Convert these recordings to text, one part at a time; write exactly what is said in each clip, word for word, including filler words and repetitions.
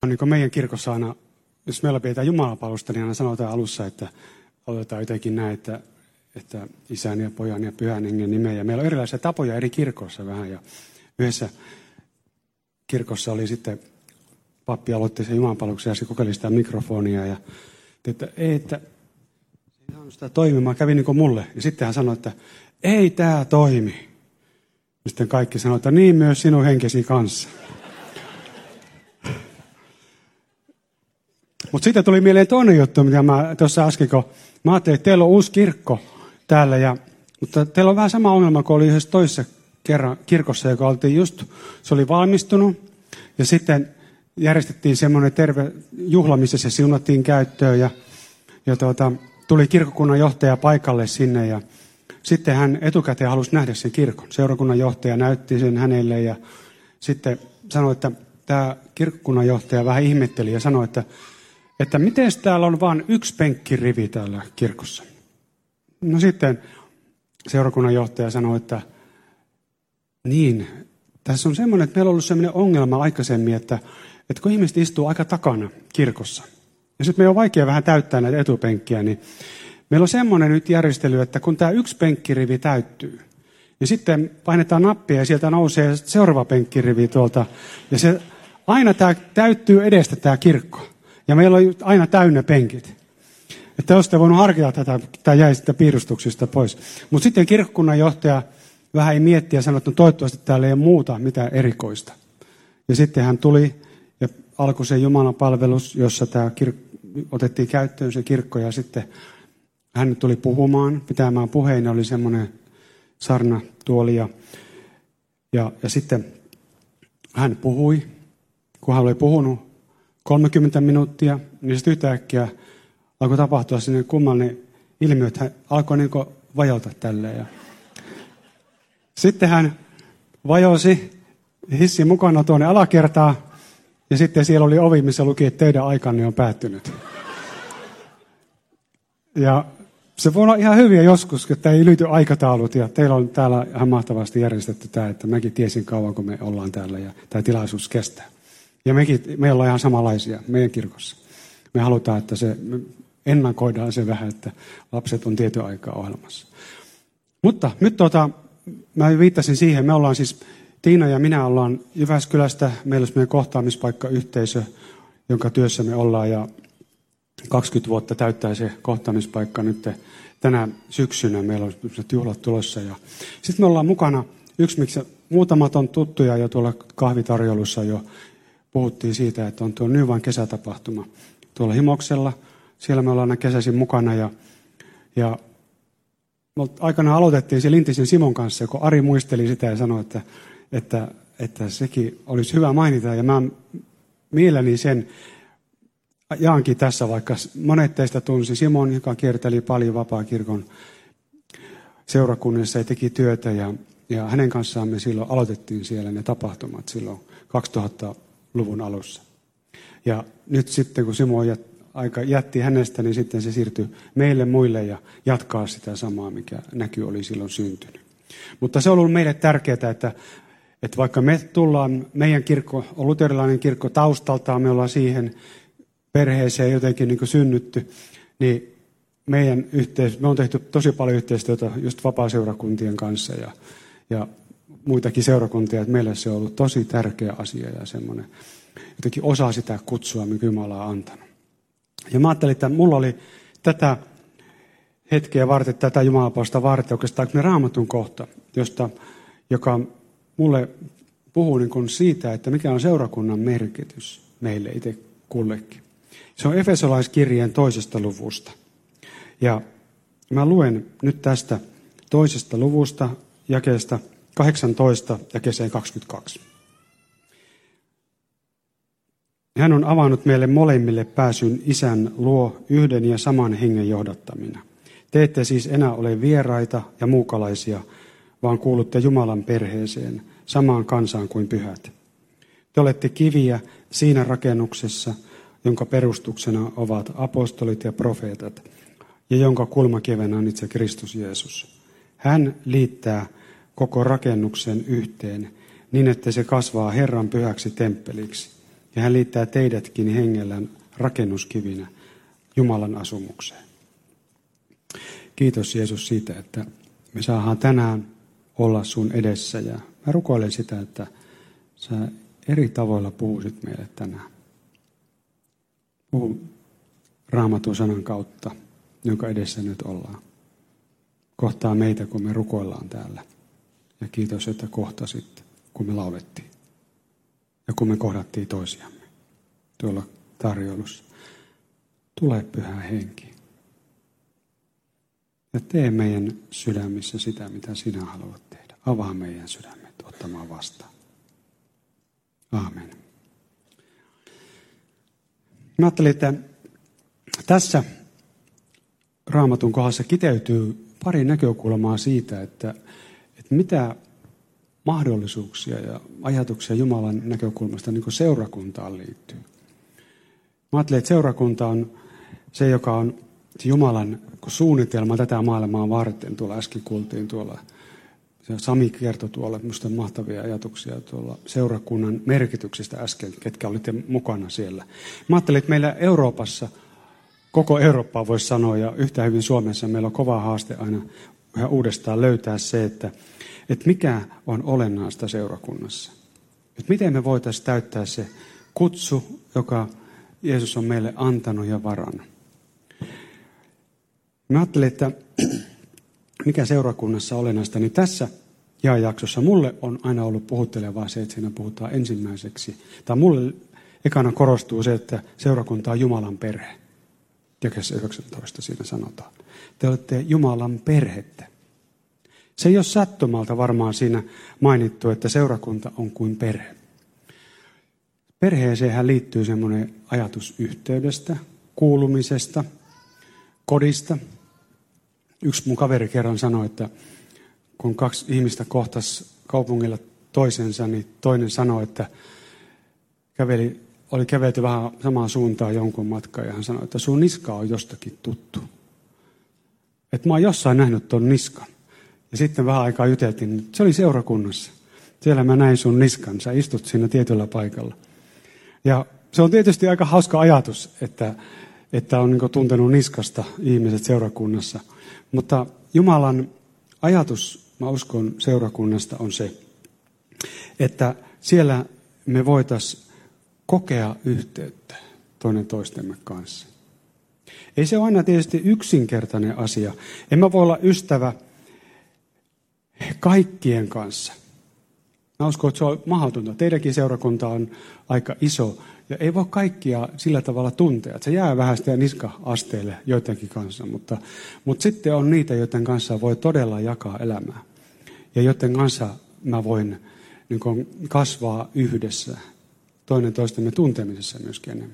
niin kuin meidän kirkossa aina, jos meillä pidetään jumalapalvelusta, niin aina sanotaan alussa, että aloitetaan jotenkin näin, että, että isän ja pojan ja pyhän hengen nimeä. Ja meillä on erilaisia tapoja eri kirkoissa vähän. Ja yhdessä kirkossa oli sitten, pappi aloitti sen jumalapalveluksen ja se kokeili sitä mikrofonia. Ja että ei, että ei saanut sitä toimimaan, kävi niin kuin mulle. Ja sitten hän sanoi, että ei tämä toimi. Ja sitten kaikki sanoi, että niin myös sinun henkesi kanssa. Mutta sitten tuli mieleen toinen juttu, mitä mä tuossa äsken, kun mä ajattelin, että teillä on uusi kirkko täällä, ja, mutta teillä on vähän sama ongelma kuin oli yhdessä toisessa kerran kirkossa, joka oltiin just, se oli valmistunut, ja sitten järjestettiin semmoinen terve juhla, missä se siunattiin käyttöön, ja, ja tuota, tuli kirkkokunnan johtaja paikalle sinne, ja sitten hän etukäteen halusi nähdä sen kirkon. Seurakunnan johtaja näytti sen hänelle, ja sitten sanoi, että tämä kirkkokunnan johtaja vähän ihmetteli ja sanoi, että että miten täällä on vain yksi penkkirivi täällä kirkossa. No sitten seurakunnan johtaja sanoi, että niin, tässä on semmoinen, että meillä on ollut semmoinen ongelma aikaisemmin, että, että kun ihmiset istuu aika takana kirkossa, ja sitten meillä on vaikea vähän täyttää näitä etupenkkiä, niin meillä on semmoinen nyt järjestely, että kun tämä yksi penkkirivi täyttyy, niin sitten painetaan nappia ja sieltä nousee seuraava penkkirivi tuolta, ja se aina tämä täyttyy edestä tämä kirkko. Ja meillä on aina täynnä penkit. Että olisitte voinut harkita tätä, tämä jäi sitä piirustuksista pois. Mutta sitten kirkkokunnan johtaja vähän ei miettiä ja sanoi, että no toivottavasti täällä ei ole muuta mitään erikoista. Ja sitten hän tuli ja alkoi se Jumalan palvelus, jossa tämä kir- otettiin käyttöön se kirkko. Ja sitten hän tuli puhumaan, pitämään puheen, oli semmoinen sarnatuoli. Ja, ja, ja sitten hän puhui, kun hän oli puhunut kolmekymmentä minuuttia, niin sitten yhtäkkiä alkoi tapahtua sinne kummallinen ilmiö, että hän alkoi niin kuin vajota tälleen. Ja sitten hän vajosi hissin mukana tuonne alakertaan, ja sitten siellä oli ovi, missä luki, että teidän aikanne on päättynyt. Ja se voi olla ihan hyviä joskus, että ei ylity aikataulut, ja teillä on täällä ihan mahtavasti järjestetty tämä, että mäkin tiesin kauan, kun me ollaan täällä, ja tämä tilaisuus kestää. Ja mekin, me ollaan ihan samanlaisia meidän kirkossa. Me halutaan, että se ennakoidaan se vähän, että lapset on tietyn aikaa ohjelmassa. Mutta nyt tota, mä viittasin siihen, me ollaan siis, Tiina ja minä ollaan Jyväskylästä, meillä on meidän kohtaamispaikkayhteisö, jonka työssä me ollaan, ja kaksikymmentä vuotta täyttää se kohtaamispaikka nyt tänä syksynä, meillä on juhlat tulossa. Ja sitten me ollaan mukana, yksi miksi muutamat on tuttuja jo tuolla kahvitarjoilussa jo, puhuttiin siitä, että on tuo Nyvan kesätapahtuma tuolla Himoksella. Siellä me ollaan kesäisin mukana. Ja, ja aikanaan aloitettiin se Lintisen Simon kanssa, kun Ari muisteli sitä ja sanoi, että, että, että sekin olisi hyvä mainita. Ja mä mielelläni sen jaankin tässä, vaikka monet teistä tunsi Simon, joka kierteli paljon Vapaa-kirkon seurakunnissa ja teki työtä. Ja, ja hänen kanssaan me silloin aloitettiin siellä ne tapahtumat silloin kaksituhattaluvun alussa. Ja nyt sitten, kun Simo jät, aika jätti hänestä, niin sitten se siirtyi meille muille ja jatkaa sitä samaa, mikä näky oli silloin syntynyt. Mutta se on ollut meille tärkeää, että, että vaikka me tullaan, meidän kirkko on luterilainen kirkko taustaltaan, me ollaan siihen perheeseen jotenkin niin kuin synnytty, niin meidän yhteis, me on tehty tosi paljon yhteistyötä just vapaaseurakuntien kanssa ja, ja muitakin seurakuntia, että meille se on ollut tosi tärkeä asia ja semmoinen jotenkin osa sitä kutsua, mikä Jumala on antanut. Ja mä ajattelin, että mulla oli tätä hetkeä varten, tätä Jumalapalvelusta varten, oikeastaan Raamatun kohta, josta, joka mulle puhuu niin kuin siitä, että mikä on seurakunnan merkitys meille itse kullekin. Se on Efesolaiskirjeen toisesta luvusta. Ja mä luen nyt tästä toisesta luvusta, jakeesta kahdeksantoista jakeeseen kaksikymmentäkaksi. Hän on avannut meille molemmille pääsyn Isän luo yhden ja saman hengen johdattamina. Te ette siis enää ole vieraita ja muukalaisia, vaan kuulutte Jumalan perheeseen, samaan kansaan kuin pyhät. Te olette kiviä siinä rakennuksessa, jonka perustuksena ovat apostolit ja profeetat, ja jonka kulmakivenä on itse Kristus Jeesus. Hän liittää koko rakennuksen yhteen, niin että se kasvaa Herran pyhäksi temppeliksi, ja hän liittää teidätkin hengellään rakennuskivinä Jumalan asumukseen. Kiitos Jeesus siitä, että me saadaan tänään olla sun edessä ja mä rukoilen sitä, että sä eri tavoilla puhuisit meille tänään. Puhu Raamatun sanan kautta, jonka edessä nyt ollaan. Kohtaa meitä, kun me rukoillaan täällä. Ja kiitos, että kohtasit, kun me laulettiin. Ja kun me kohdattiin toisiamme tuolla tarjoilussa. Tule Pyhä Henki. Ja tee meidän sydämissä sitä, mitä sinä haluat tehdä. Avaa meidän sydämet ottamaan vastaan. Aamen. Mä ajattelin, että tässä Raamatun kohdassa kiteytyy pari näkökulmaa siitä, että, että mitä mahdollisuuksia ja ajatuksia Jumalan näkökulmasta niin kuin seurakuntaan liittyy. Mä ajattelin, että seurakunta on se, joka on Jumalan suunnitelma tätä maailmaa varten. Tuolla äsken kuultiin tuolla, Sami kertoi tuolla minusta mahtavia ajatuksia tuolla seurakunnan merkityksestä äsken, ketkä olitte mukana siellä. Mä ajattelin, että meillä Euroopassa, koko Eurooppaa voisi sanoa, ja yhtä hyvin Suomessa meillä on kova haaste aina yhä uudestaan löytää se, että, että mikä on olennaista seurakunnassa. Että miten me voitaisiin täyttää se kutsu, joka Jeesus on meille antanut ja varannut. Mä ajattelin, että mikä seurakunnassa on olennaista, niin tässä jaejaksossa mulle on aina ollut puhuttelevaa se, että siinä puhutaan ensimmäiseksi. Tai mulle ekana korostuu se, että seurakunta on Jumalan perhe. Jakeessa yhdeksäntoista siinä sanotaan. Te olette Jumalan perhettä. Se ei ole sattumalta varmaan siinä mainittu, että seurakunta on kuin perhe. Perheeseenhän liittyy semmoinen ajatus yhteydestä, kuulumisesta, kodista. Yksi mun kaveri kerran sanoi, että kun kaksi ihmistä kohtasi kaupungilla toisensa, niin toinen sanoi, että käveli, oli kävelty vähän samaan suuntaan jonkun matkaa, ja hän sanoi, että sun niska on jostakin tuttu. Että mä oon jossain nähnyt ton niskan. Ja sitten vähän aikaa juteltiin, että se oli seurakunnassa. Siellä mä näin sun niskan, sä istut siinä tietyllä paikalla. Ja se on tietysti aika hauska ajatus, että, että on niin tuntenut niskasta ihmiset seurakunnassa. Mutta Jumalan ajatus, mä uskon, seurakunnasta on se, että siellä me voitaisiin kokea yhteyttä toinen toistemme kanssa. Ei se ole aina tietysti yksinkertainen asia. En mä voi olla ystävä kaikkien kanssa. Mä uskon, että se on mahdotonta. Teidänkin seurakunta on aika iso ja ei voi kaikkia sillä tavalla tuntea. Että se jää vähän sitä niska-asteelle joidenkin kanssa, mutta, mutta sitten on niitä, joiden kanssa voi todella jakaa elämää. Ja joiden kanssa mä voin niin kuin kasvaa yhdessä, toinen toistemme tuntemisessa myöskin enemmän.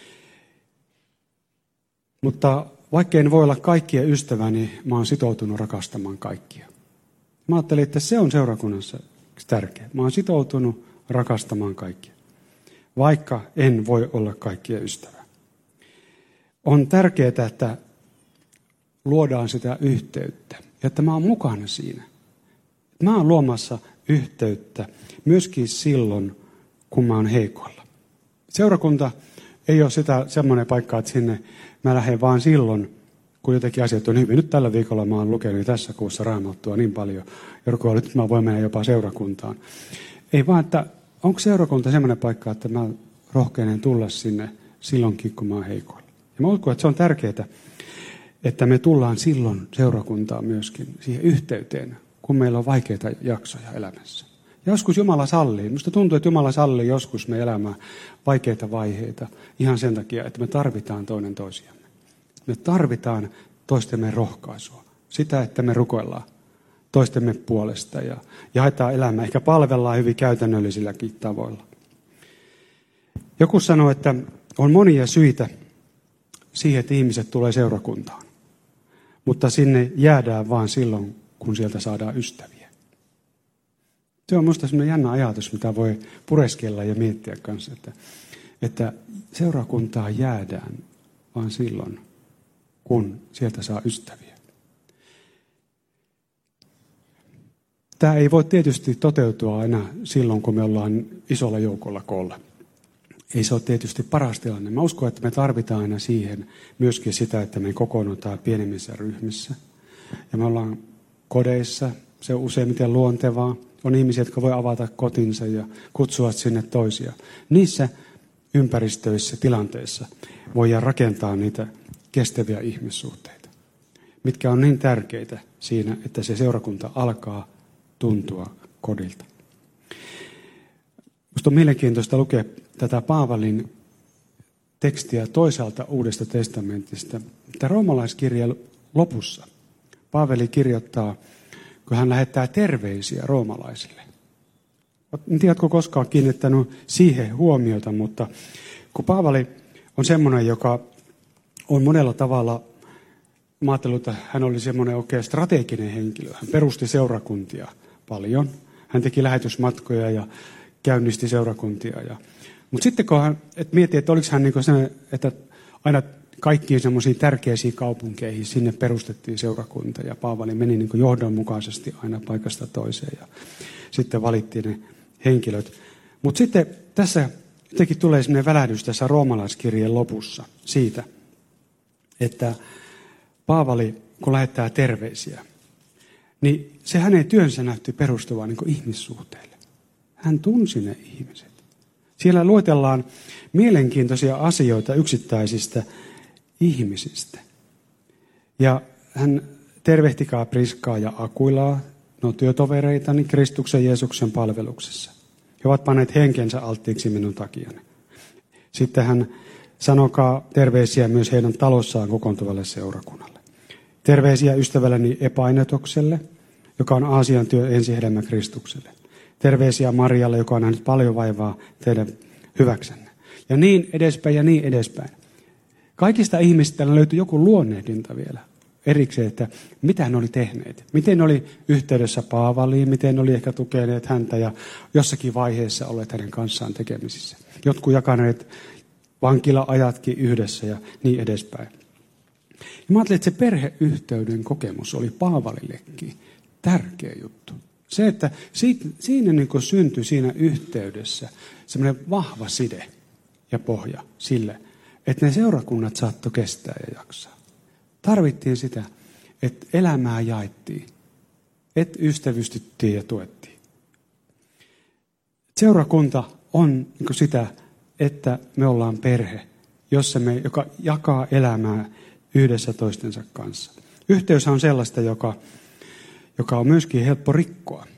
Mutta vaikka en voi olla kaikkien ystävä, niin mä oon sitoutunut rakastamaan kaikkia. Mä ajattelin, että se on seurakunnassa tärkeää. Mä oon sitoutunut rakastamaan kaikkia, vaikka en voi olla kaikkien ystävä. On tärkeää, että luodaan sitä yhteyttä ja että mä oon mukana siinä. Mä oon luomassa yhteyttä myöskin silloin, kun mä oon heikoilla. Seurakunta ei ole sitä semmoinen paikka, että sinne mä lähden vaan silloin, kun jotenkin asiat on hyvin. Nyt tällä viikolla mä oon lukenut tässä kuussa Raamattua niin paljon, ja rukoillut, että mä voin mennä jopa seurakuntaan. Ei vaan, että onko seurakunta semmoinen paikka, että mä rohkeinen tulla sinne silloinkin, kun mä oon heikoilla. Ja mä uskon, että se on tärkeää, että me tullaan silloin seurakuntaan myöskin siihen yhteyteen, kun meillä on vaikeita jaksoja elämässä. Joskus Jumala sallii. Minusta tuntuu, että Jumala sallii joskus me elämään vaikeita vaiheita ihan sen takia, että me tarvitaan toinen toisiamme. Me tarvitaan toistemme rohkaisua. Sitä, että me rukoillaan toistemme puolesta ja jaetaan elämää. Ehkä palvellaan hyvin käytännöllisilläkin tavoilla. Joku sanoi, että on monia syitä siihen, että ihmiset tulee seurakuntaan. Mutta sinne jäädään vain silloin, kun sieltä saadaan ystäviä. Se on minusta sellainen jännä ajatus, mitä voi pureskella ja miettiä kanssa, että, että seurakuntaan jäädään vain silloin, kun sieltä saa ystäviä. Tämä ei voi tietysti toteutua aina silloin, kun me ollaan isolla joukolla koolla. ei se ole tietysti paras tilanne. Mä uskon, että me tarvitaan aina siihen myöskin sitä, että me kokoonnutaan pienemmissä ryhmissä. Ja me ollaan kodeissa, se on useimmiten luontevaa. On ihmisiä, jotka voi avata kotinsa ja kutsua sinne toisia. Niissä ympäristöissä, tilanteissa voidaan rakentaa niitä kestäviä ihmissuhteita, mitkä on niin tärkeitä siinä, että se seurakunta alkaa tuntua kodilta. Minusta on mielenkiintoista lukea tätä Paavalin tekstiä toisaalta Uudesta testamentista. Tämä roomalaiskirjan lopussa Paavali kirjoittaa, kun hän lähettää terveisiä roomalaisille. En tiedä, oletko koskaan kiinnittänyt siihen huomiota, mutta kun Paavali on semmoinen, joka on monella tavalla, mä ajattelin, että hän oli semmoinen oikein strateginen henkilö. Hän perusti seurakuntia paljon. Hän teki lähetysmatkoja ja käynnisti seurakuntia. Ja, mutta sitten kun hän et mieti, että oliko hän niin se, että aina kaikkiin semmoisiin tärkeisiin kaupunkeihin sinne perustettiin seurakunta. Ja Paavali meni niin johdonmukaisesti aina paikasta toiseen. Ja sitten valittiin ne henkilöt. Mutta sitten tässä jotenkin tulee semmoinen välähdys tässä roomalaiskirjeen lopussa siitä, että Paavali, kun lähettää terveisiä, niin se hänen työnsä näytti perustuvan niin ihmissuhteille. Hän tunsi ne ihmiset. Siellä luetellaan mielenkiintoisia asioita yksittäisistä ihmisistä. Ja hän tervehtikää Priskaa ja Akuilaa, ne on työtovereitani Kristuksen Jeesuksen palveluksessa. He ovat panneet henkensä alttiiksi minun takiani. Sitten hän sanokaa terveisiä myös heidän talossaan kokoontuvalle seurakunnalle. Terveisiä ystävälleni Epainetokselle, joka on Aasian työ ensihedelmä Kristukselle. Terveisiä Marialle, joka on nähnyt paljon vaivaa teidän hyväksenne. Ja niin edespäin ja niin edespäin. Kaikista ihmisistä löytyi joku luonnehdinta vielä erikseen, että mitä ne oli tehneet. Miten ne oli yhteydessä Paavaliin, miten ne oli ehkä tukeneet häntä ja jossakin vaiheessa olleet hänen kanssaan tekemisissä. Jotkut jakaneet vankila-ajatkin yhdessä ja niin edespäin. Ja mä ajattelin, että se perheyhteyden kokemus oli Paavalillekin tärkeä juttu. Se, että siitä, siinä niin kuin syntyi siinä yhteydessä semmoinen vahva side ja pohja sille, että ne seurakunnat saattoi kestää ja jaksaa. Tarvittiin sitä, että elämää jaettiin, että ystävystyttiin ja tuettiin. Seurakunta on niin kuin sitä, että me ollaan perhe, jossa me, joka jakaa elämää yhdessä toistensa kanssa. Yhteys on sellaista, joka, joka on myöskin helppo rikkoa.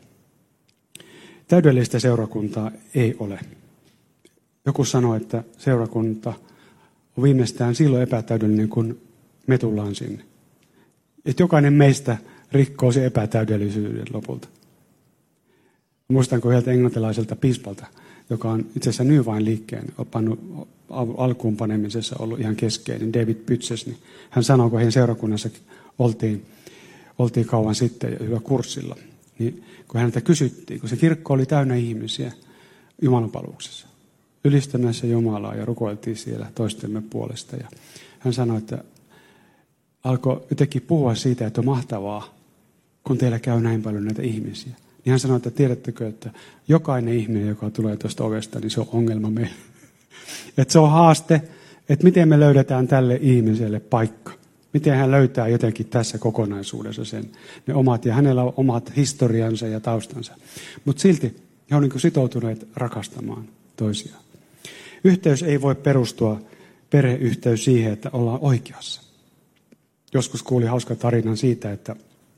Täydellistä seurakuntaa ei ole. Joku sanoi, että seurakunta on viimeistään silloin epätäydellinen, kun me tullaan sinne. Että jokainen meistä rikkoo se epätäydellisyyden lopulta. Muistanko yhdeltä englantilaiselta piispalta, joka on itse asiassa Nyvain liikkeen pannut alkuun panemisessa ollut ihan keskeinen, David Pytses, niin hän sanoi, kun heidän seurakunnassa oltiin, oltiin kauan sitten ja hyvä kurssilla, niin kun häneltä kysyttiin, kun se kirkko oli täynnä ihmisiä jumalanpalveluksessa, ylistämässä Jumalaa ja rukoiltiin siellä toistemme puolesta. Ja hän sanoi, että alkoi jotenkin puhua siitä, että on mahtavaa, kun teillä käy näin paljon näitä ihmisiä. Niin hän sanoi, että tiedättekö, että jokainen ihminen, joka tulee tuosta ovesta, niin se on ongelma meille. Että se on haaste, että miten me löydetään tälle ihmiselle paikka. Miten hän löytää jotenkin tässä kokonaisuudessa sen, ne omat, ja hänellä on omat historiansa ja taustansa. Mutta silti he on niin kuin sitoutuneet rakastamaan toisiaan. Yhteys ei voi perustua, perheyhteys siihen, että ollaan oikeassa. Joskus kuulin hauska tarinan siitä, että,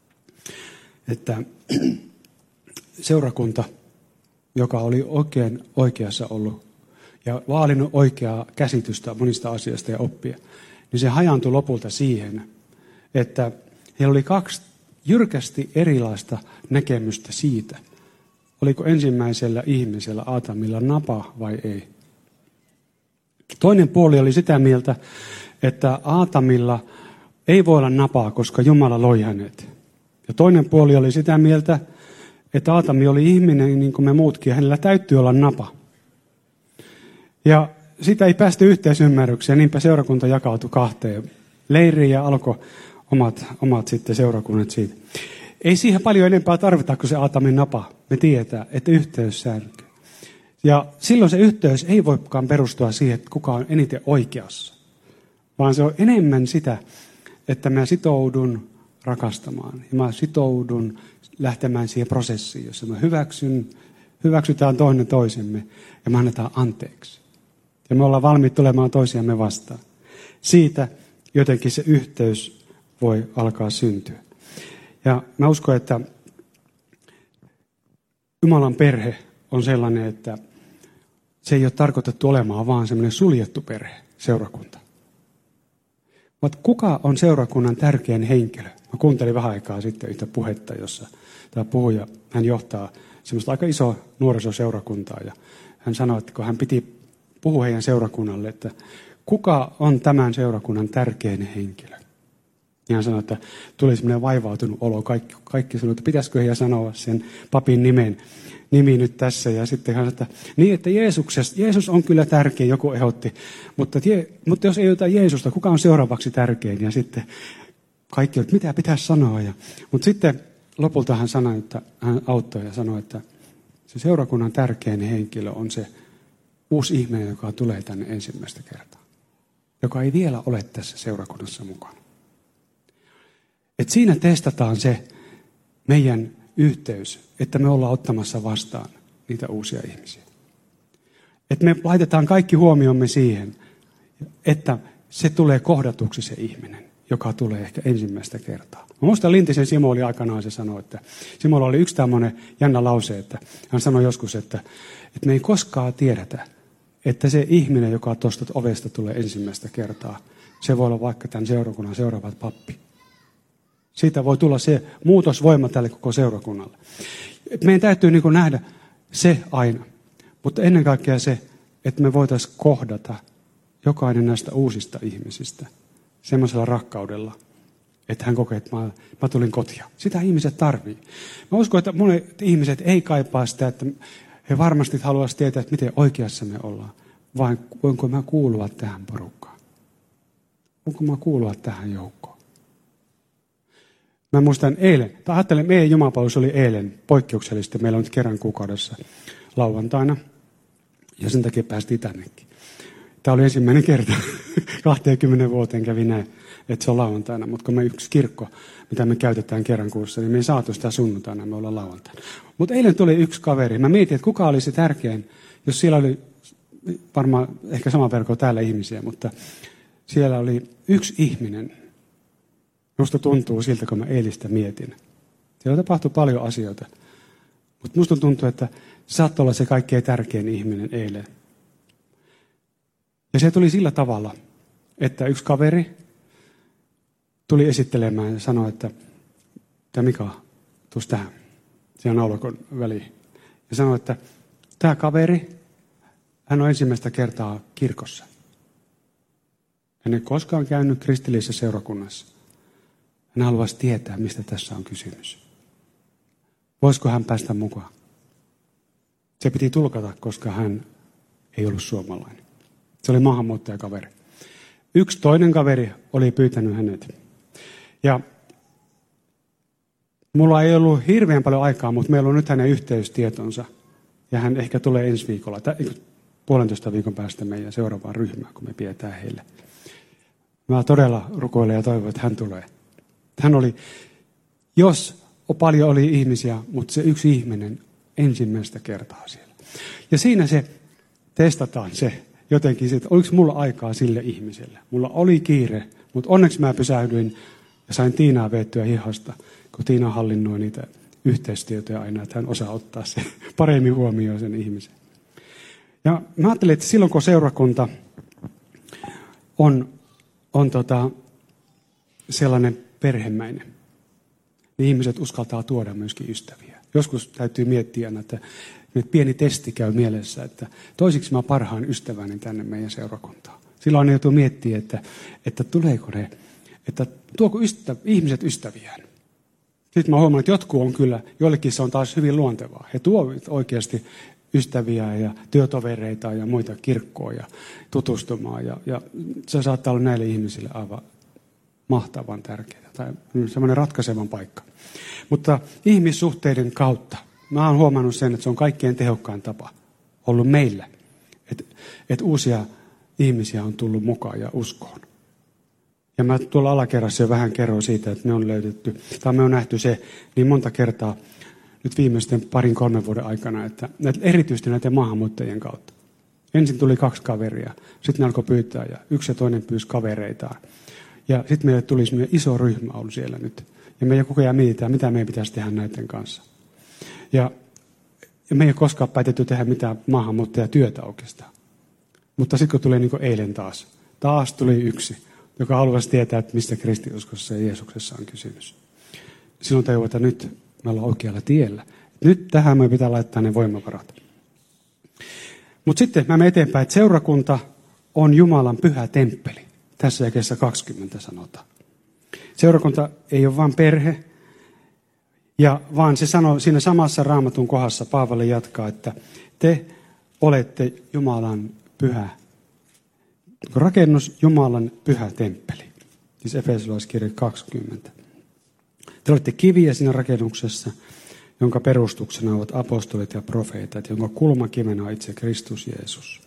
että seurakunta, joka oli oikein oikeassa ollut ja vaalinut oikeaa käsitystä monista asioista ja oppia, niin se hajaantui lopulta siihen, että heillä oli kaksi jyrkästi erilaista näkemystä siitä, oliko ensimmäisellä ihmisellä Aatamilla napa vai ei. Toinen puoli oli sitä mieltä, että Aatamilla ei voi olla napaa, koska Jumala loi hänet. Ja toinen puoli oli sitä mieltä, että Aatami oli ihminen niin kuin me muutkin, ja hänellä täytyy olla napa. Ja sitä ei päästy yhteisymmärrykseen, niinpä seurakunta jakautui kahteen leiriin ja alkoi omat, omat sitten seurakunnat siitä. Ei siihen paljon enempää tarvita kuin se Aatamin napa. Me tiedetään, että yhteys särkyy. Ja silloin se yhteys ei voikaan perustua siihen, että kuka on eniten oikeassa. Vaan se on enemmän sitä, että mä sitoudun rakastamaan. Ja mä sitoudun lähtemään siihen prosessiin, jossa mä hyväksyn, hyväksytään toinen toisemme ja me annetaan anteeksi. Ja me ollaan valmiit tulemaan toisiamme vastaan. Siitä jotenkin se yhteys voi alkaa syntyä. Ja mä uskon, että Jumalan perhe on sellainen, että se ei ole tarkoitettu olemaan vaan semmoinen suljettu perhe, seurakunta. Mutta kuka on seurakunnan tärkein henkilö? Mä kuuntelin vähän aikaa sitten yhtä puhetta, jossa tämä puhuja, hän johtaa semmoista aika isoa nuorisoseurakuntaa. Ja hän sanoi, että kun hän piti puhua heidän seurakunnalle, että kuka on tämän seurakunnan tärkein henkilö? Ja hän sanoi, että tuli semmoinen vaivautunut olo. Kaikki, kaikki sanoi, että pitäisikö heidän sanoa sen papin nimen, nimi nyt tässä. Ja sitten hän sanoi, että niin, että Jeesus on kyllä tärkein, joku ehdotti. Mutta, mutta jos ei ota Jeesusta, kuka on seuraavaksi tärkein? Ja sitten kaikki, että mitä pitäisi sanoa. Ja, mutta sitten lopulta hän sanoi, että hän auttoi ja sanoi, että se seurakunnan tärkein henkilö on se uusi ihminen, joka tulee tänne ensimmäistä kertaa. Joka ei vielä ole tässä seurakunnassa mukana. Et siinä testataan se meidän yhteys, että me ollaan ottamassa vastaan niitä uusia ihmisiä. Että me laitetaan kaikki huomiomme siihen, että se tulee kohdatuksi se ihminen, joka tulee ehkä ensimmäistä kertaa. Mä muistan Lintisen Simo oli aikanaan, se sanoi, että Simolla oli yksi tämmöinen jännä lause, että hän sanoi joskus, että, että me ei koskaan tiedetä, että se ihminen, joka tuosta ovesta tulee ensimmäistä kertaa, se voi olla vaikka tämän seurakunnan seuraavat pappi. Siitä voi tulla se muutosvoima tälle koko seurakunnalle. Meidän täytyy niin kuin nähdä se aina, mutta ennen kaikkea se, että me voitaisiin kohdata jokainen näistä uusista ihmisistä semmoisella rakkaudella, että hän kokee, että mä, mä tulin kotia. Sitä ihmiset tarvii. Mä uskon, että monet ihmiset ei kaipaa sitä, että he varmasti haluaisivat tietää, että miten oikeassa me ollaan, vaan voinko mä kuulua tähän porukkaan. Voinko mä kuulua tähän joukkoon. Mä muistan eilen, tai ajattelen, meidän jumalanpalvelus oli eilen poikkeuksellisesti. Meillä on nyt kerran kuukaudessa lauantaina, ja sen takia päästiin tännekin. Tämä oli ensimmäinen kerta, kaksikymmentä vuoteen kävi näin, että se on lauantaina. Mutta kun me yksi kirkko, mitä me käytetään kerran kuussa, niin me ei saatu sitä sunnuntaina, me ollaan lauantaina. Mutta eilen tuli yksi kaveri. Mä mietin, että kuka oli se tärkein, jos siellä oli varmaan ehkä sama verkko täällä ihmisiä, mutta siellä oli yksi ihminen. Minusta tuntuu siltä, kun mä eilistä mietin. Siellä tapahtui paljon asioita. Mutta minusta tuntuu, että saattoi olla se kaikkein tärkein ihminen eilen. Ja se tuli sillä tavalla, että yksi kaveri tuli esittelemään ja sanoi, että tämä Mika, tuus tähän. Siellä naulakon väliin. Ja sanoi, että tämä kaveri, hän on ensimmäistä kertaa kirkossa. Hän ei koskaan käynyt kristillisessä seurakunnassa. Hän haluaisi tietää, mistä tässä on kysymys. Voisiko hän päästä mukaan? Se piti tulkata, koska hän ei ollut suomalainen. Se oli maahanmuuttajakaveri. Yksi toinen kaveri oli pyytänyt hänet. Ja mulla ei ollut hirveän paljon aikaa, mutta meillä on nyt hänen yhteystietonsa. Ja hän ehkä tulee ensi viikolla, tai puolentoista viikon päästä meidän seuraavaan ryhmään, kun me pidetään heille. Mä todella rukoilen ja toivon, että hän tulee. Hän oli, jos paljon oli ihmisiä, mutta se yksi ihminen ensimmäistä kertaa siellä. Ja siinä se testataan se jotenkin, että oliko mulla aikaa sille ihmiselle. Mulla oli kiire, mutta onneksi mä pysähdyin ja sain Tiinaa veettyä hihasta, kun Tiina hallinnoi niitä yhteistyötä aina, että hän osaa ottaa sen paremmin huomioon sen ihmisen. Ja mä ajattelin, että silloin kun seurakunta on, on tota sellainen perhemäinen, niin ihmiset uskaltaa tuoda myöskin ystäviä. Joskus täytyy miettiä, että pieni testi käy mielessä, että toisiksi mä parhaan ystäväni tänne meidän seurakuntaan. Silloin ne joutuu miettimään, että, että tuleeko ne, että tuoko ystä, ihmiset ystäviään. Sitten mä huomaan, että jotkut on kyllä, joillekin se on taas hyvin luontevaa. He tuovat oikeasti ystäviä ja työtovereita ja muita kirkkoon ja tutustumaan. Ja, ja se saattaa olla näille ihmisille aivan mahtavan tärkeää tai semmoinen ratkaisevan paikka. Mutta ihmissuhteiden kautta mä oon huomannut sen, että se on kaikkein tehokkain tapa ollut meillä. Että et uusia ihmisiä on tullut mukaan ja uskoon. Ja mä tuolla alakerrassa jo vähän kerroin siitä, että me on löydetty, tai me on nähty se niin monta kertaa nyt viimeisten parin kolmen vuoden aikana, että erityisesti näiden maahanmuuttajien kautta. Ensin tuli kaksi kaveria, sitten ne alkoi pyytää ja yksi ja toinen pyysi kavereitaan. Ja sitten meille tuli semmoinen iso ryhmä ollut siellä nyt. Ja me koko ajan mietitään, mitä meidän pitäisi tehdä näiden kanssa. Ja, ja me ei ole koskaan päätetty tehdä mitään maahanmuuttajatyötä oikeastaan. Mutta sitten kun tuli niin kuin eilen taas, taas tuli yksi, joka haluaisi tietää, että mistä kristiuskossa ja Jeesuksessa on kysymys. Silloin tajuu, että nyt me ollaan oikealla tiellä. Nyt tähän me pitää laittaa ne voimavarat. Mutta sitten mä menen eteenpäin, että seurakunta on Jumalan pyhä temppeli. Tässä jakeessa kaksikymmentä sanotaan. Seurakunta ei ole vain perhe, ja vaan se sanoo siinä samassa Raamatun kohdassa, Paavali jatkaa, että te olette Jumalan pyhä rakennus, Jumalan pyhä temppeli. Siis Efesolaiskirja kaksikymmentä. Te olette kiviä siinä rakennuksessa, jonka perustuksena ovat apostolit ja profeetat, jonka kulmakivenä on itse Kristus Jeesus.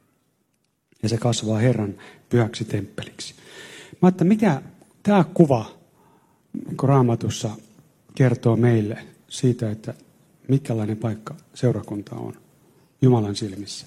Ja se kasvaa Herran pyhäksi temppeliksi. Mä ajattelin, mikä tämä kuva Raamatussa kertoo meille siitä, että mikälainen paikka seurakunta on Jumalan silmissä.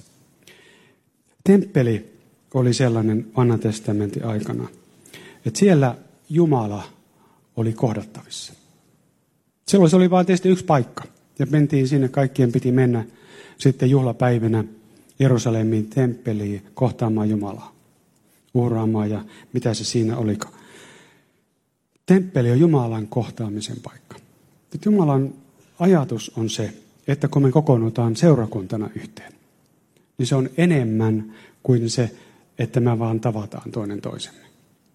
Temppeli oli sellainen vanhan testamentin aikana, että siellä Jumala oli kohdattavissa. Silloin se oli vain tietysti yksi paikka. Ja mentiin sinne, kaikkien piti mennä sitten juhlapäivinä Jerusalemiin temppeliin kohtaamaan Jumalaa, uhraamaan ja mitä se siinä olikaan. Temppeli on Jumalan kohtaamisen paikka. Nyt Jumalan ajatus on se, että kun me kokoonnutaan seurakuntana yhteen, niin se on enemmän kuin se, että me vaan tavataan toinen toisemme.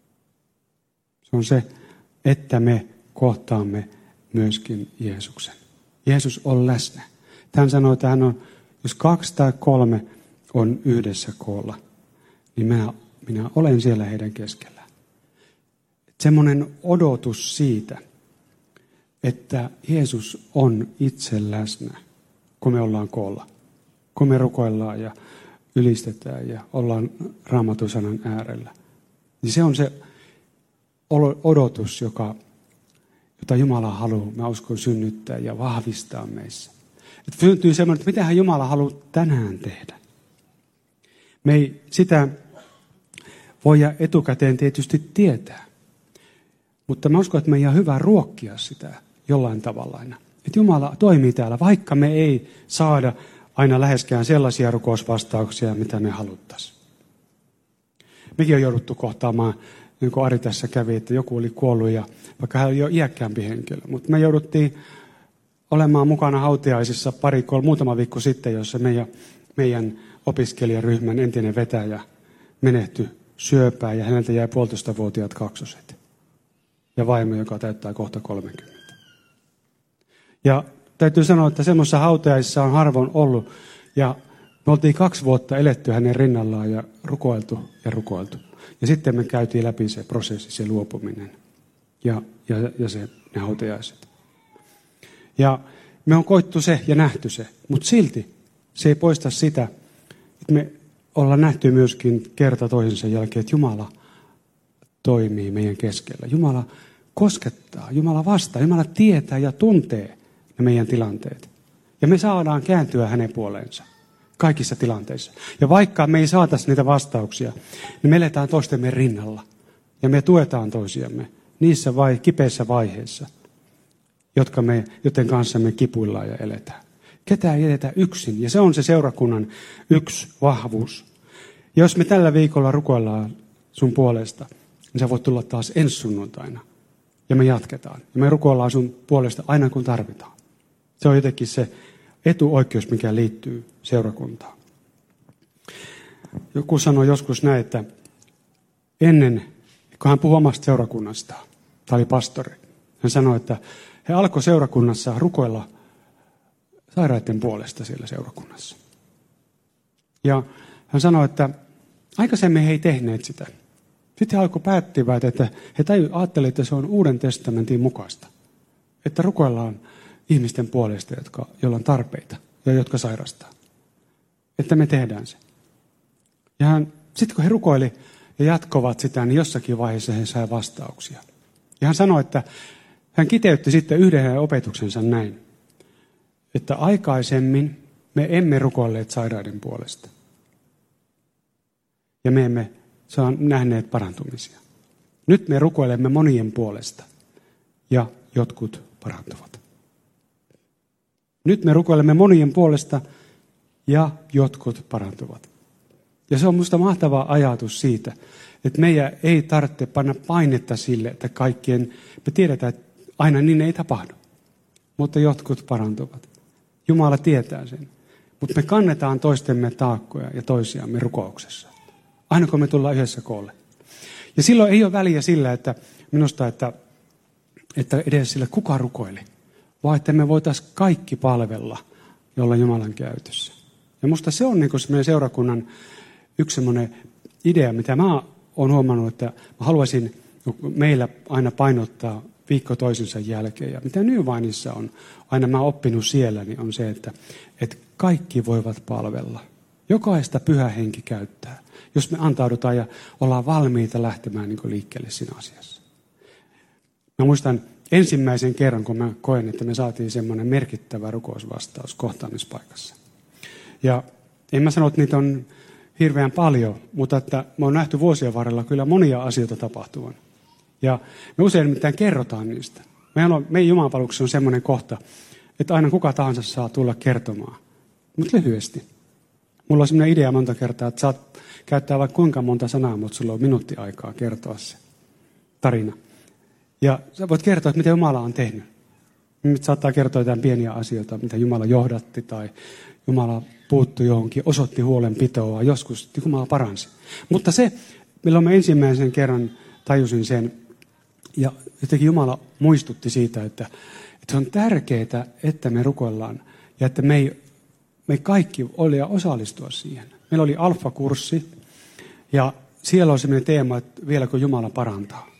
Se on se, että me kohtaamme myöskin Jeesuksen. Jeesus on läsnä. Hän sanoi, että hän on, jos kaksi tai kolme on yhdessä koolla, niin minä, minä olen siellä heidän keskellään. Semmoinen odotus siitä, että Jeesus on itse läsnä, kun me ollaan koolla. Kun me rukoillaan ja ylistetään ja ollaan Raamatun sanan äärellä. Niin se on se odotus, joka, jota Jumala haluaa, mä uskon, synnyttää ja vahvistaa meissä. Että syntyy semmoinen, että mitähän Jumala haluaa tänään tehdä. Me ei sitä voida etukäteen tietysti tietää. Mutta mä uskon, että meidän on hyvä ruokkia sitä jollain tavalla aina. Että Jumala toimii täällä, vaikka me ei saada aina läheskään sellaisia rukousvastauksia, mitä me haluttaisiin. Mekin on jouduttu kohtaamaan, niin kuin Ari tässä kävi, että joku oli kuollut, ja vaikka hän oli jo iäkkäämpi henkilö. Mutta me jouduttiin olemaan mukana hautajaisissa pari, kolme, muutama viikko sitten, jossa meidän, meidän opiskelijaryhmän entinen vetäjä menehtyi syöpään, ja häneltä jäi puolitoista vuotiaat kaksoset. Ja vaimo, joka täyttää kohta kolmekymmentä. Ja täytyy sanoa, että semmoisessa hautajaisissa on harvoin ollut. Ja me oltiin kaksi vuotta eletty hänen rinnallaan ja rukoiltu ja rukoiltu. Ja sitten me käytiin läpi se prosessi, se luopuminen ja, ja, ja se, ne hautajaiset. Ja me on koittu se ja nähty se, mutta silti se ei poista sitä, että me ollaan nähty myöskin kerta toisensa jälkeen, että Jumala toimii meidän keskellä. Jumala koskettaa, Jumala vastaa, Jumala tietää ja tuntee ne meidän tilanteet. Ja me saadaan kääntyä hänen puoleensa kaikissa tilanteissa. Ja vaikka me ei saataisi niitä vastauksia, niin me eletään toistemme rinnalla. Ja me tuetaan toisiamme niissä vai, kipeissä vaiheissa, jotka me, joten kanssa me kipuillaan ja eletään. Ketään ei eletä yksin. Ja se on se seurakunnan yksi vahvuus. Ja jos me tällä viikolla rukoillaan sun puolesta, niin sä voit tulla taas ensi sunnuntaina. Ja me jatketaan. Ja me rukoillaan sun puolesta aina kun tarvitaan. Se on jotenkin se etuoikeus, mikä liittyy seurakuntaan. Joku sanoi joskus näin, että ennen, kun hän puhui omasta seurakunnastaan, tämä oli pastori, hän sanoi, että he alkoi seurakunnassa rukoilla sairaiden puolesta siellä seurakunnassa. Ja hän sanoi, että aikaisemmin he ei tehneet sitä. Sitten he alkoi päättivät, että he ajattelivat, että se on Uuden testamentin mukaista. Että rukoillaan ihmisten puolesta, jotka, joilla on tarpeita ja jotka sairastaa. että me tehdään se. Ja sitten kun he rukoili ja jatkovat sitä, niin jossakin vaiheessa he sai vastauksia. Ja hän sanoi, että hän kiteytti sitten yhden opetuksensa näin, että aikaisemmin me emme rukoilleet sairaiden puolesta. Ja me emme saa nähneet parantumisia. Nyt me rukoilemme monien puolesta ja jotkut parantuvat. Nyt me rukoilemme monien puolesta ja jotkut parantuvat. Ja se on minusta mahtava ajatus siitä, että meidän ei tarvitse panna painetta sille, että kaikkien, me tiedetään, että aina niin ei tapahdu, mutta jotkut parantuvat. Jumala tietää sen. Mutta me kannetaan toistemme taakkoja ja toisiamme rukouksessa. Aina kun me tullaan yhdessä koolle. Ja silloin ei ole väliä sillä, että minusta, että, että edes sillä kuka rukoili, vaan että me voitaisiin kaikki palvella, jolla Jumalan käytössä. Ja musta se on niin kuin meidän seurakunnan yksi semmoinen idea, mitä mä oon huomannut, että mä haluaisin meillä aina painottaa viikko toisensa jälkeen. Ja mitä Nyvainissa on, aina mä oon oppinut siellä, niin on se, että, että kaikki voivat palvella. Jokaista Pyhä Henki käyttää, jos me antaudutaan ja ollaan valmiita lähtemään niin kuin liikkeelle siinä asiassa. Mä muistan ensimmäisen kerran, kun mä koen, että me saatiin semmoinen merkittävä rukousvastaus kohtaamispaikassa. Ja en mä sano, että niitä on hirveän paljon, mutta että me on nähty vuosien varrella kyllä monia asioita tapahtuvan. Ja me usein nimittäin kerrotaan niistä. Meidän, on, meidän jumalanpalveluksessa on semmoinen kohta, että aina kuka tahansa saa tulla kertomaan. Mutta lyhyesti. Mulla on semmoinen idea monta kertaa, että saat käyttää vaikka kuinka monta sanaa, mutta sulla on minuutti aikaa kertoa se tarina. Ja sä voit kertoa, että mitä Jumala on tehnyt. Nyt saattaa kertoa jotain pieniä asioita, mitä Jumala johdatti tai Jumala puuttui johonkin, osoitti huolenpitoa, joskus Jumala paransi. Mutta se, milloin mä ensimmäisen kerran tajusin sen, ja jotenkin Jumala muistutti siitä, että, että se on tärkeää, että me rukoillaan ja että me ei, me kaikki oli ja osallistua siihen. Meillä oli alfa-kurssi ja siellä on sellainen teema, että vieläkö Jumala parantaa.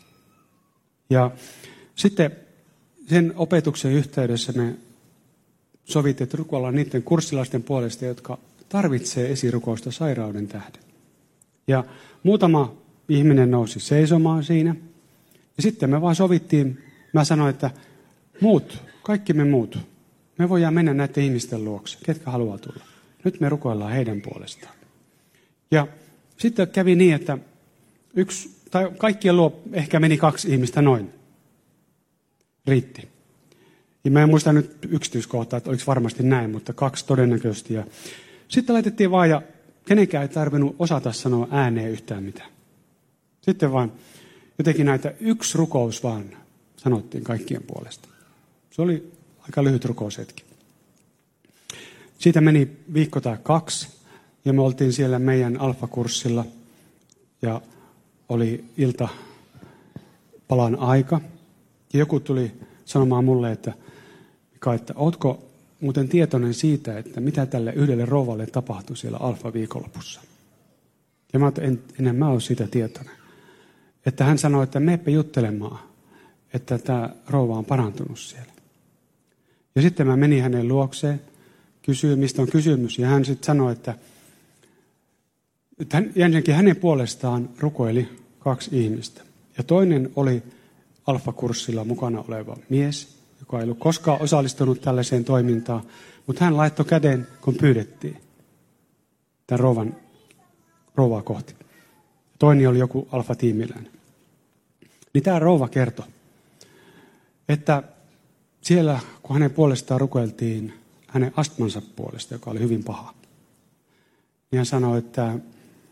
Ja sitten sen opetuksen yhteydessä me sovittiin, että rukoillaan niiden kurssilaisten puolesta, jotka tarvitsee esirukousta sairauden tähden. Ja muutama ihminen nousi seisomaan siinä. Ja sitten me vaan sovittiin, mä sanoin, että muut, kaikki me muut, me voidaan mennä näiden ihmisten luokse, ketkä haluaa tulla. Nyt me rukoillaan heidän puolestaan. Ja sitten kävi niin, että yksi, tai kaikkien luo ehkä meni kaksi ihmistä noin. Riitti. Ja mä en muista nyt yksityiskohtaa, että oliko varmasti näin, mutta kaksi todennäköisesti. Ja sitten laitettiin vaan, ja kenenkään ei tarvinnut osata sanoa ääneen yhtään mitään. Sitten vaan jotenkin näitä yksi rukous vaan sanottiin kaikkien puolesta. Se oli aika lyhyt rukoushetki. Siitä meni viikko tai kaksi, ja me oltiin siellä meidän alfakurssilla, ja oli iltapalan aika. Ja joku tuli sanomaan mulle, että Mika, että ootko muuten tietoinen siitä, että mitä tälle yhdelle rouvalle tapahtui siellä alfa-viikonlopussa? Ja mä en, en mä ole siitä tietoinen. Että hän sanoi, että meepä juttelemaan, että tämä rouva on parantunut siellä. Ja sitten mä menin hänen luokseen, kysyin, mistä on kysymys, ja hän sitten sanoi, että, että hän, ensinnäkin hänen puolestaan rukoili kaksi ihmistä. Ja toinen oli alfakurssilla mukana oleva mies, joka ei ollut koskaan osallistunut tällaiseen toimintaan, mutta hän laittoi käden, kun pyydettiin tämän rouvan, rouvaa kohti. Toinen oli joku alfatiimiläinen. Niin tämä rouva kertoi, että siellä, kun hänen puolestaan rukoiltiin hänen astmansa puolesta, joka oli hyvin paha, niin hän sanoi, että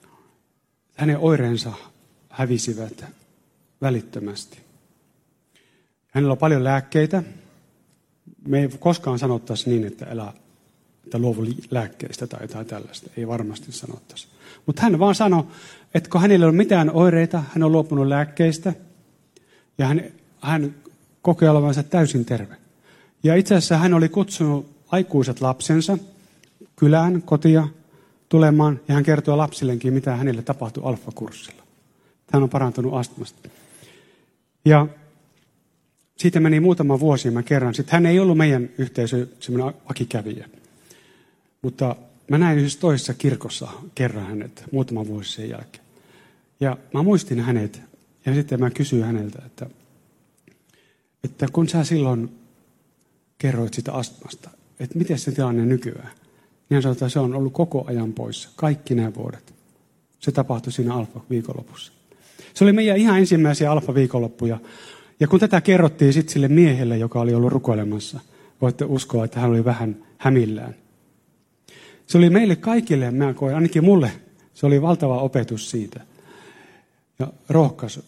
hänen oireensa hävisivät välittömästi. Hänellä on paljon lääkkeitä. Me ei koskaan sanottaisi niin, että elä, että luovu lääkkeistä tai jotain tällaista. Ei varmasti sanottaisi. Mutta hän vaan sanoi, että kun hänellä ei ole mitään oireita, hän on luopunut lääkkeistä ja hän, hän kokee olevansa täysin terve. Ja itse asiassa hän oli kutsunut aikuiset lapsensa kylään, kotia tulemaan ja hän kertoi lapsillekin, mitä hänelle tapahtui alfakurssilla. Hän on parantunut astmasta. Ja siitä meni muutama vuosi, mä kerran. Sitten hän ei ollut meidän yhteisö semmoinen akikävijä. Mutta mä näin yhdessä toisessa kirkossa kerran hänet muutama vuosi sen jälkeen. Ja mä muistin hänet ja sitten mä kysyin häneltä, että, että kun sä silloin kerroit sitä astmasta, että miten se tilanne nykyään, niin hän sanoi, että se on ollut koko ajan poissa, kaikki nämä vuodet. Se tapahtui siinä alfa-viikonlopussa. Se oli meidän ihan ensimmäisiä alfa-viikonloppuja. Ja kun tätä kerrottiin sitten sille miehelle, joka oli ollut rukoilemassa, voitte uskoa, että hän oli vähän hämillään. Se oli meille kaikille, mä koin, ainakin mulle, se oli valtava opetus siitä. Ja rohkaisu.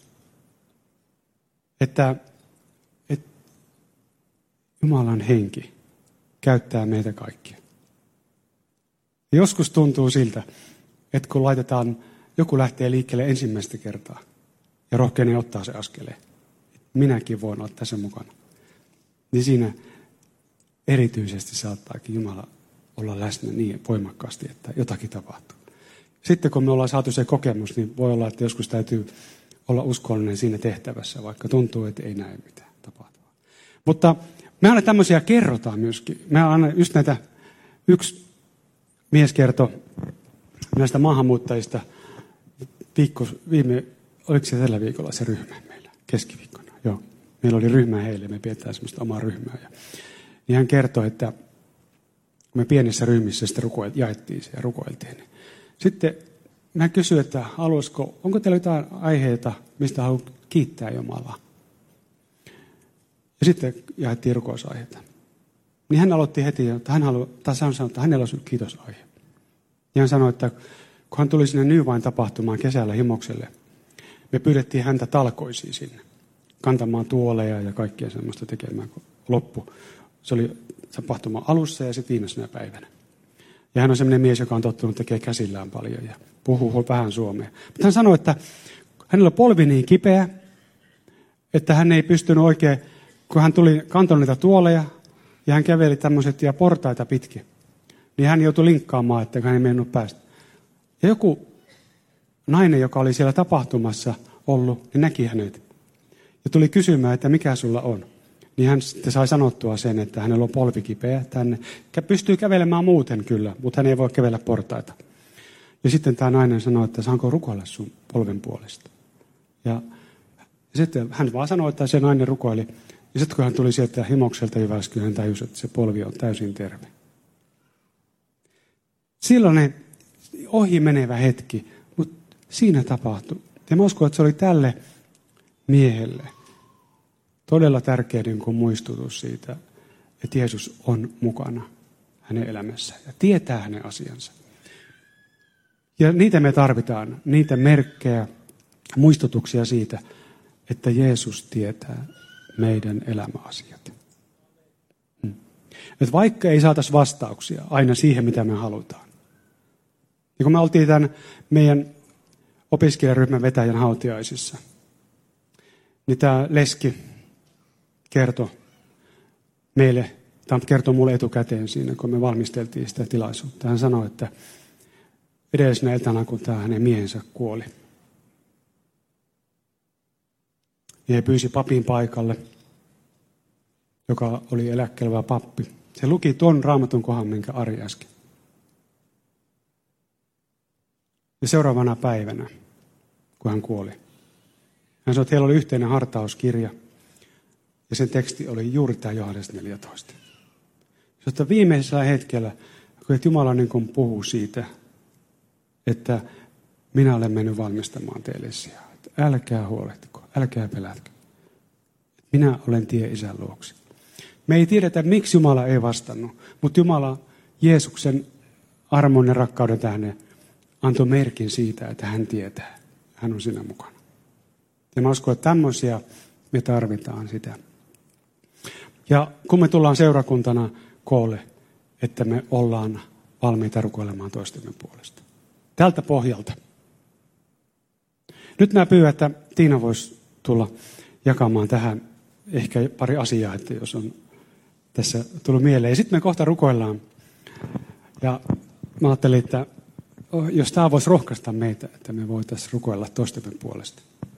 Että, että Jumalan henki käyttää meitä kaikkia. Ja joskus tuntuu siltä, että kun laitetaan, joku lähtee liikkeelle ensimmäistä kertaa ja rohkenee ottaa se askeleen. Minäkin voin ottaa sen mukana. Niin siinä erityisesti saattaakin Jumala olla läsnä niin voimakkaasti, että jotakin tapahtuu. Sitten kun me ollaan saatu se kokemus, niin voi olla, että joskus täytyy olla uskollinen siinä tehtävässä, vaikka tuntuu, että ei näe mitään tapahtua. Mutta me aina tämmöisiä kerrotaan myöskin. Me aina just näitä, yksi mies kertoi näistä maahanmuuttajista viikko, viime, oliko se tällä viikolla se ryhmä meillä, keskiviikkona? Joo, meillä oli ryhmä heille, me pidetään semmoista omaa ryhmää. Ja, niin hän kertoi, että me pienessä ryhmissä sitten rukoil, jaettiin se ja rukoiltiin. Niin sitten mä kysyin, että haluaisiko, onko teillä jotain aiheita, mistä haluat kiittää Jumalaa? Ja sitten jaettiin rukousaiheita. Niin hän aloitti heti, että hän haluaa, tai hän sanoi, että hänellä olisi kiitosaihe. Ja hän sanoi, että kun hän tuli sinne Nyvain tapahtumaan kesällä Himokselle, me pyydettiin häntä talkoisiin sinne, kantamaan tuoleja ja kaikkea semmoista tekemään, kun loppu. Se oli tapahtuma alussa ja sitten viimeisenä päivänä. Ja hän on semmoinen mies, joka on tottunut tekemään käsillään paljon ja puhuu vähän suomea. Mutta hän sanoi, että hänellä on polvi niin kipeä, että hän ei pystynyt oikein, kun hän tuli kantanut niitä tuoleja ja hän käveli tämmöiset ja portaita pitkin, niin hän joutui linkkaamaan, että hän ei mennyt päästä. Ja joku nainen, joka oli siellä tapahtumassa ollut, niin näki hänet. Ja tuli kysymään, että mikä sulla on. Niin hän sitten sai sanottua sen, että hänellä on polvi kipeä tänne. Pystyy kävelemään muuten kyllä, mutta hän ei voi kävellä portaita. Ja sitten tämä nainen sanoi, että saanko rukoilla sun polven puolesta. Ja sitten hän vaan sanoi, että se nainen rukoili. Ja sitten kun hän tuli sieltä Himokselta Jyväskylään, hän tajusi, että se polvi on täysin terve. Silloin ohi menevä hetki, mutta siinä tapahtui. Ja mä uskon, että se oli tälle miehelle todella tärkeä niin kuin muistutus siitä, että Jeesus on mukana hänen elämässään ja tietää hänen asiansa. Ja niitä me tarvitaan, niitä merkkejä, muistutuksia siitä, että Jeesus tietää meidän elämäasiat. Hmm. Että vaikka ei saataisi vastauksia aina siihen, mitä me halutaan. Ja kun me oltiin tämän meidän opiskelijaryhmän vetäjän hautiaisissa, niin tämä leski kertoi meille, tai kertoi mulle etukäteen siinä, kun me valmisteltiin sitä tilaisuutta. Hän sanoi, että edellisenä iltana, kun tämä hänen miehensä kuoli, niin he pyysi papin paikalle, joka oli eläkkeelevä pappi. Se luki tuon raamatun kohan, minkä Ari äsken. Ja seuraavana päivänä, kun hän kuoli, hän sanoi, että heillä oli yhteinen hartauskirja, ja sen teksti oli juuri tämä Johannes neljätoista. Jotta viimeisellä hetkellä, kun Jumala niin kuin puhuu siitä, että minä olen mennyt valmistamaan teille sijaa. Että älkää huolehtiko, älkää pelätkö. Minä olen tie Isän luoksi. Me ei tiedetä, miksi Jumala ei vastannut, mutta Jumala Jeesuksen armon ja rakkauden tähden antoi merkin siitä, että hän tietää. Hän on siinä mukana. Ja mä uskon, että tämmöisiä me tarvitaan sitä. Ja kun me tullaan seurakuntana koolle, että me ollaan valmiita rukoilemaan toistemme puolesta. Tältä pohjalta. Nyt mä pyydän, että Tiina voisi tulla jakamaan tähän ehkä pari asiaa, että jos on tässä tullut mieleen. Ja sitten me kohta rukoillaan. Ja mä ajattelin, että jos tämä voisi rohkaista meitä, että me voitaisiin rukoilla toistemme puolesta.